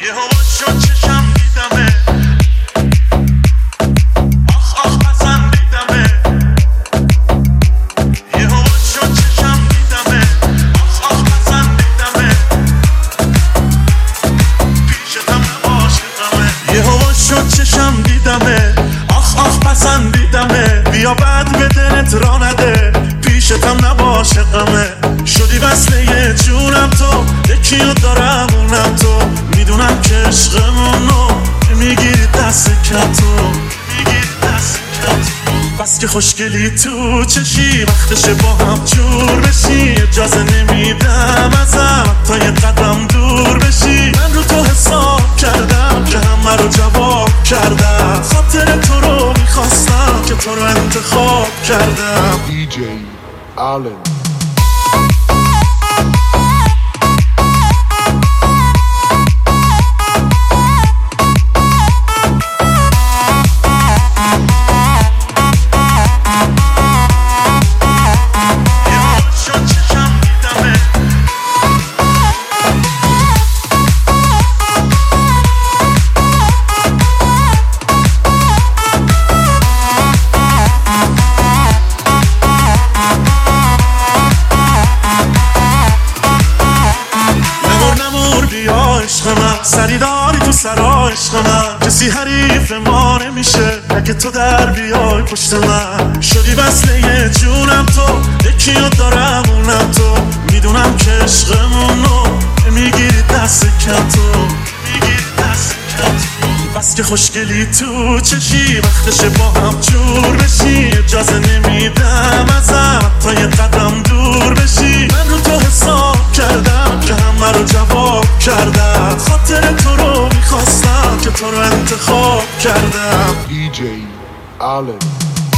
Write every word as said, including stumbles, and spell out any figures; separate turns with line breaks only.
یه هوا شد چشم دیدمه، آخ آخ پسندیدمه. یه هوا شد چشم دیدمه، آخ آخ پسندیدمه. پیشتم عاشقمه. یه هوا شد چشم دیدمه، آخ آخ پسندیدمه. بیا بعد به دلت را نده، پیشتم نباشقمه. شدی وصله جونم تو، یکیو دارم اونم تو. میدونم که عشقمونو میگیری دست کتو، میگیری دست کتو. بس که خوشگلی تو چشی، وقتشه با هم جور بشی. اجازه نمیدم ازم تا یه قدم دور بشی. من رو تو حساب کردم که همه رو جواب کردم. خاطر تو رو میخواستم که تو رو انتخاب کردم.
دی جی آلن.
سریداری تو سرا عشق من، کسی حریف ما نمیشه اگه تو در بیای پشت من. شدی وصله جونم تو، یکیو دارم اونم تو. میدونم که عشقمونو میگیری دست کتو، میگیری دست کتو. بس که خوشگلی تو چشی، وقتشه با هم جور بشی. اجازه نمیدم ازم تا یه قدم دور بشی. من رو تو حساب کردم که همه رو جواب کردم. خاطر تو رو میخواستم که تو رو انتخاب کردم.
دی جی آلن.